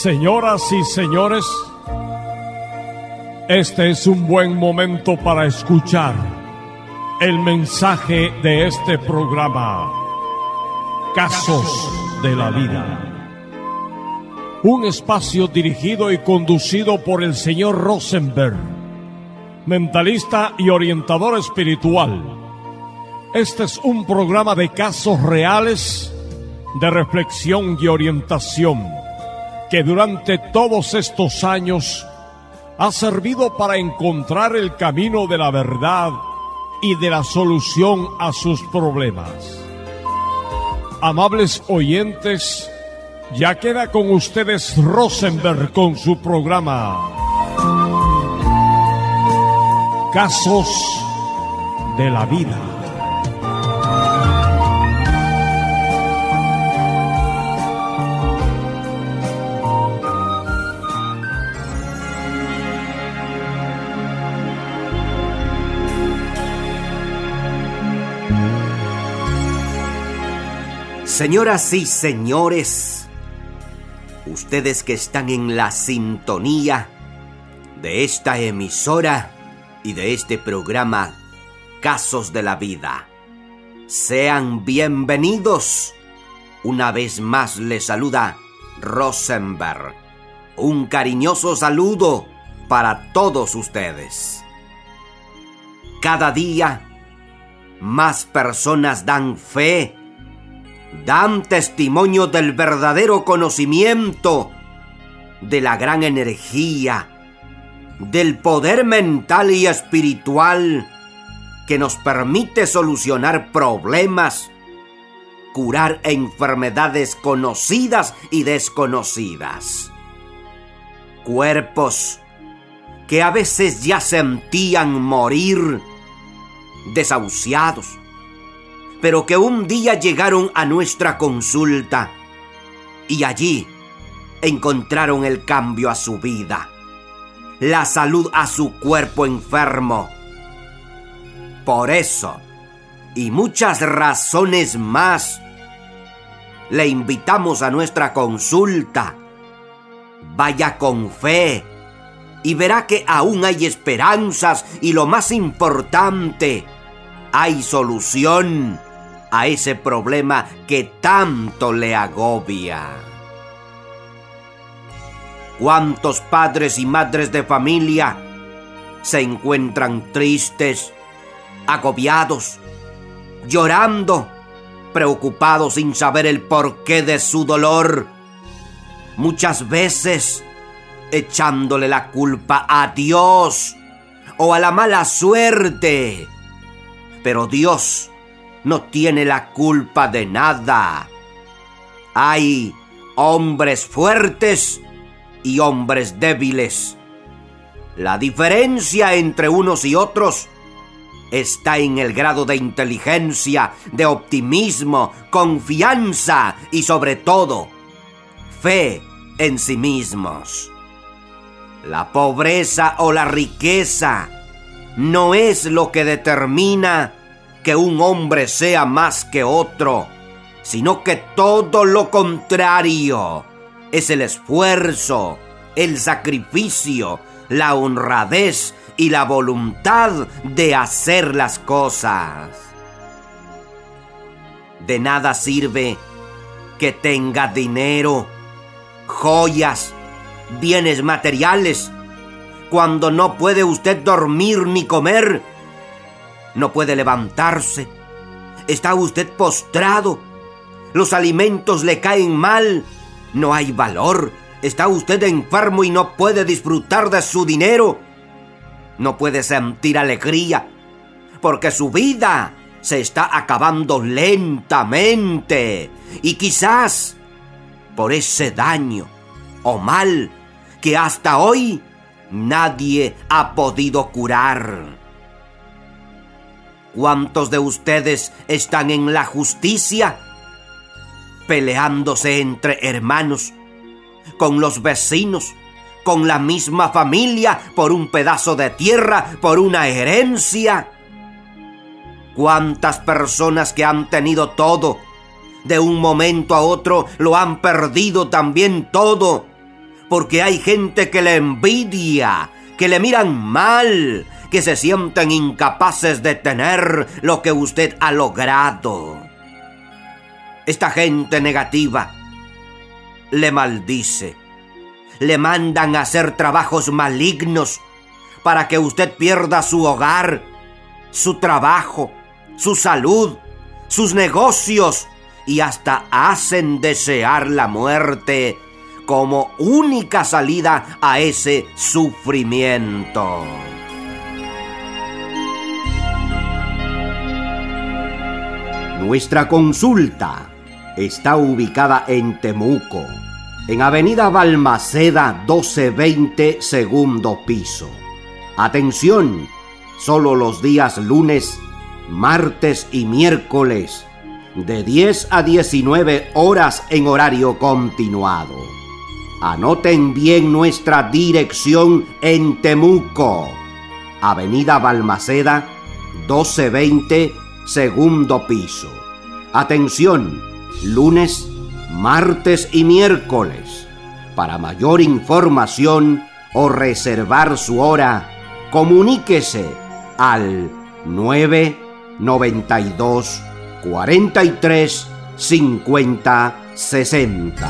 Señoras y señores, este es un buen momento para escuchar el mensaje de este programa, Casos de la Vida. Un espacio dirigido y conducido por el señor Rosenberg, mentalista y orientador espiritual. Este es un programa de casos reales, de reflexión y orientación, que durante todos estos años ha servido para encontrar el camino de la verdad y de la solución a sus problemas. Amables oyentes, ya queda con ustedes Rosenberg con su programa Casos de la Vida. Señoras y señores, ustedes que están en la sintonía de esta emisora y de este programa Casos de la Vida, sean bienvenidos. Una vez más les saluda Rosenberg. Un cariñoso saludo para todos ustedes. Cada día más personas dan fe, dan testimonio del verdadero conocimiento, de la gran energía, del poder mental y espiritual que nos permite solucionar problemas, curar enfermedades conocidas y desconocidas. Cuerpos que a veces ya sentían morir, desahuciados, pero que un día llegaron a nuestra consulta y allí encontraron el cambio a su vida, la salud a su cuerpo enfermo. Por eso, y muchas razones más, le invitamos a nuestra consulta. Vaya con fe y verá que aún hay esperanzas y, lo más importante, hay solución a ese problema que tanto le agobia. ¿Cuántos padres y madres de familia se encuentran tristes, agobiados, llorando, preocupados sin saber el porqué de su dolor? Muchas veces echándole la culpa a Dios o a la mala suerte. Pero Dios no tiene la culpa de nada. Hay hombres fuertes y hombres débiles. La diferencia entre unos y otros está en el grado de inteligencia, de optimismo, confianza y, sobre todo, fe en sí mismos. La pobreza o la riqueza no es lo que determina que un hombre sea más que otro, sino que todo lo contrario. Es el esfuerzo, el sacrificio, la honradez y la voluntad de hacer las cosas. De nada sirve que tenga dinero, joyas, bienes materiales, cuando no puede usted dormir ni comer, no puede levantarse, está usted postrado, los alimentos le caen mal, no hay valor, está usted enfermo y no puede disfrutar de su dinero, no puede sentir alegría, porque su vida se está acabando lentamente, y quizás por ese daño o mal que hasta hoy nadie ha podido curar. ¿Cuántos de ustedes están en la justicia, peleándose entre hermanos, con los vecinos, con la misma familia, por un pedazo de tierra, por una herencia? ¿Cuántas personas que han tenido todo, de un momento a otro lo han perdido también todo, porque hay gente que le envidia, que le miran mal, que se sienten incapaces de tener lo que usted ha logrado. Esta gente negativa le maldice, le mandan a hacer trabajos malignos para que usted pierda su hogar, su trabajo, su salud, sus negocios, y hasta hacen desear la muerte como única salida a ese sufrimiento. Nuestra consulta está ubicada en Temuco, en Avenida Balmaceda 1220, segundo piso. Atención, solo los días lunes, martes y miércoles, de 10 a 19 horas en horario continuado. Anoten bien nuestra dirección en Temuco, Avenida Balmaceda 1220, segundo piso. Atención, lunes, martes y miércoles. Para mayor información o reservar su hora, comuníquese al 992 43 50 60.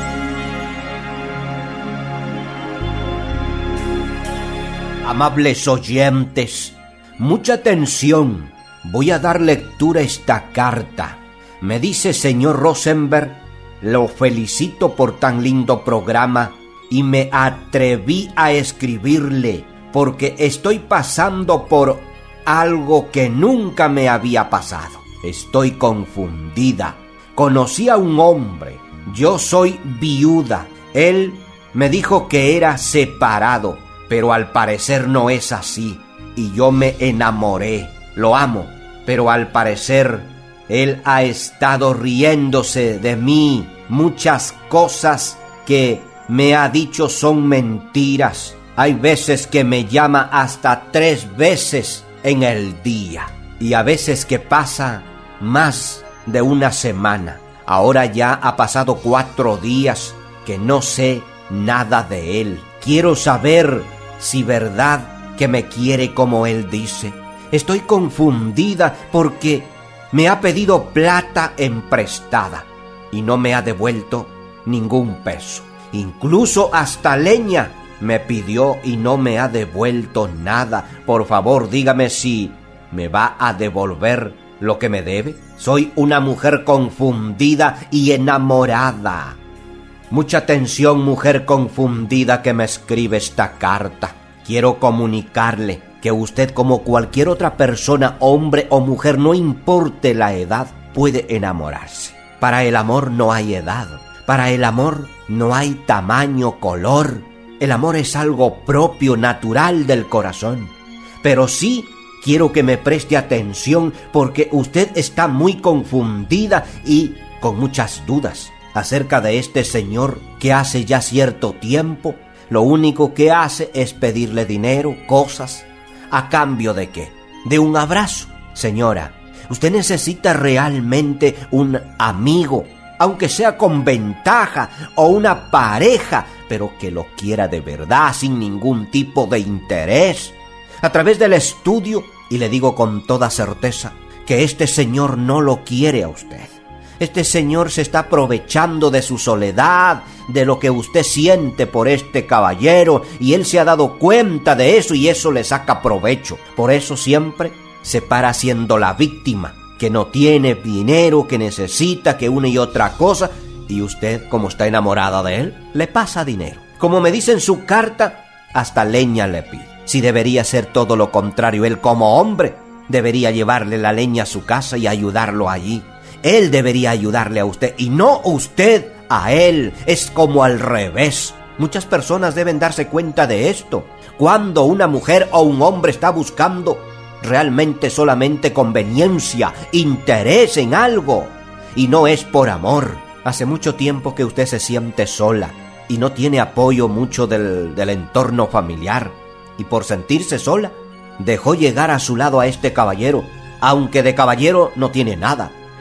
Amables oyentes, mucha atención. Voy a dar lectura a esta carta. Me dice: señor Rosenberg, lo felicito por tan lindo programa y me atreví a escribirle porque estoy pasando por algo que nunca me había pasado. Estoy confundida. Conocí a un hombre. Yo soy viuda. Él me dijo que era separado, pero al parecer no es así. Y yo me enamoré. Lo amo, pero al parecer él ha estado riéndose de mí. Muchas cosas que me ha dicho son mentiras. Hay veces que me llama hasta 3 veces en el día. Y a veces que pasa más de una semana. Ahora ya ha pasado 4 días que no sé nada de él. Quiero saber si verdad que me quiere como él dice. Estoy confundida porque me ha pedido plata emprestada y no me ha devuelto ningún peso. Incluso hasta leña me pidió y no me ha devuelto nada. Por favor, dígame si me va a devolver lo que me debe. Soy una mujer confundida y enamorada. Mucha atención, mujer confundida que me escribe esta carta. Quiero comunicarle que usted, como cualquier otra persona, hombre o mujer, no importe la edad, puede enamorarse. Para el amor no hay edad. Para el amor no hay tamaño, color. El amor es algo propio, natural del corazón. Pero sí quiero que me preste atención porque usted está muy confundida y con muchas dudas acerca de este señor que hace ya cierto tiempo lo único que hace es pedirle dinero, cosas. ¿A cambio de qué? ¿De un abrazo? Señora, usted necesita realmente un amigo, aunque sea con ventaja, o una pareja, pero que lo quiera de verdad, sin ningún tipo de interés. A través del estudio, y le digo con toda certeza, que este señor no lo quiere a usted. Este señor se está aprovechando de su soledad, de lo que usted siente por este caballero, y él se ha dado cuenta de eso y eso le saca provecho. Por eso siempre se para siendo la víctima, que no tiene dinero, que necesita, que una y otra cosa, y usted, como está enamorada de él, le pasa dinero. Como me dice en su carta, hasta leña le pide. Si debería ser todo lo contrario, él como hombre debería llevarle la leña a su casa y ayudarlo allí. Él debería ayudarle a usted y no usted a él. Es como al revés. Muchas personas deben darse cuenta de esto. Cuando una mujer o un hombre está buscando realmente solamente conveniencia, interés en algo, y no es por amor. Hace mucho tiempo que usted se siente sola y no tiene apoyo mucho del entorno familiar, y por sentirse sola dejó llegar a su lado a este caballero, aunque de caballero no tiene nada,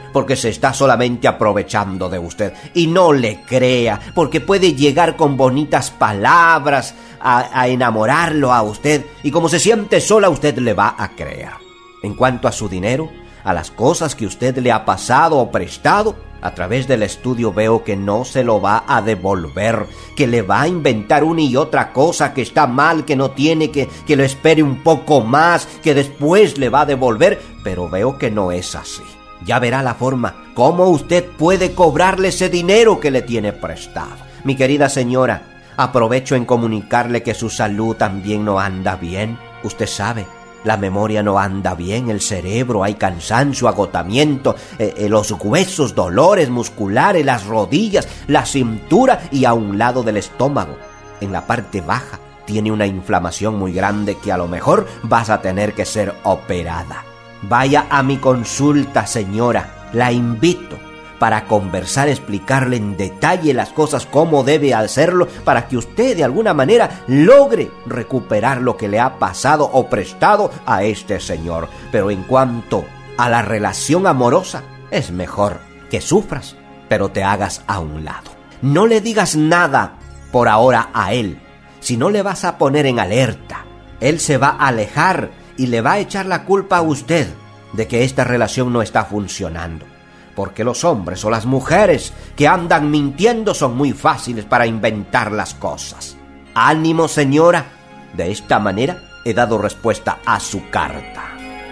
porque se está solamente aprovechando de usted. Y no le crea, porque puede llegar con bonitas palabras a enamorarlo a usted, y como se siente sola, usted le va a creer. En cuanto a su dinero, a las cosas que usted le ha pasado o prestado, a través del estudio veo que no se lo va a devolver, que le va a inventar una y otra cosa que está mal, que no tiene, que lo espere un poco más, que después le va a devolver, pero veo que no es así. Ya verá la forma cómo usted puede cobrarle ese dinero que le tiene prestado. Mi querida señora, aprovecho en comunicarle que su salud también no anda bien. Usted sabe, la memoria no anda bien, el cerebro, hay cansancio, agotamiento, los huesos, dolores musculares, las rodillas, la cintura y a un lado del estómago. En la parte baja tiene una inflamación muy grande que a lo mejor vas a tener que ser operada. Vaya a mi consulta, señora, la invito para conversar, explicarle en detalle las cosas, cómo debe hacerlo, para que usted de alguna manera logre recuperar lo que le ha pasado o prestado a este señor. Pero en cuanto a la relación amorosa, es mejor que sufras, pero te hagas a un lado. No le digas nada por ahora a él, si no le vas a poner en alerta. Él se va a alejar y le va a echar la culpa a usted de que esta relación no está funcionando. Porque los hombres o las mujeres que andan mintiendo son muy fáciles para inventar las cosas. Ánimo, señora. De esta manera he dado respuesta a su carta.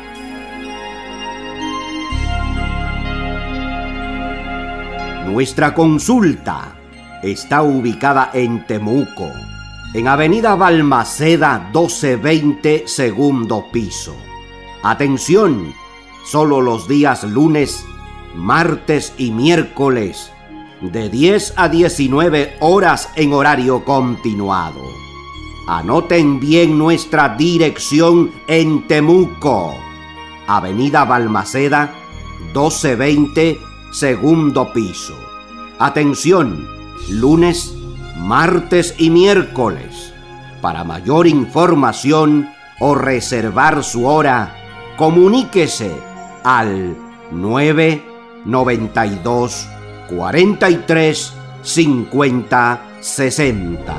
Nuestra consulta está ubicada en Temuco, en Avenida Balmaceda 1220, segundo piso. Atención, solo los días lunes, martes y miércoles, de 10 a 19 horas en horario continuado. Anoten bien nuestra dirección en Temuco, Avenida Balmaceda 1220, segundo piso. Atención, lunes, martes y miércoles. Para mayor información o reservar su hora, comuníquese al 992 43 50 60.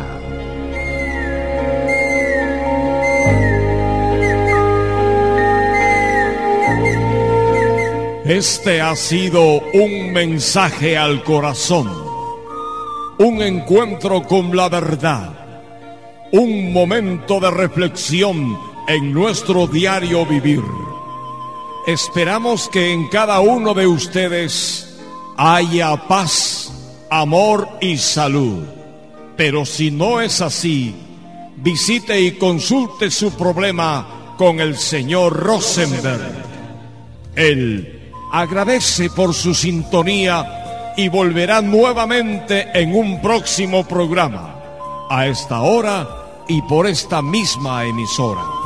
Este ha sido un mensaje al corazón, un encuentro con la verdad, un momento de reflexión en nuestro diario vivir. Esperamos que en cada uno de ustedes haya paz, amor y salud. Pero si no es así, visite y consulte su problema con el señor Rosenberg. Él agradece por su sintonía y volverá nuevamente en un próximo programa, a esta hora y por esta misma emisora.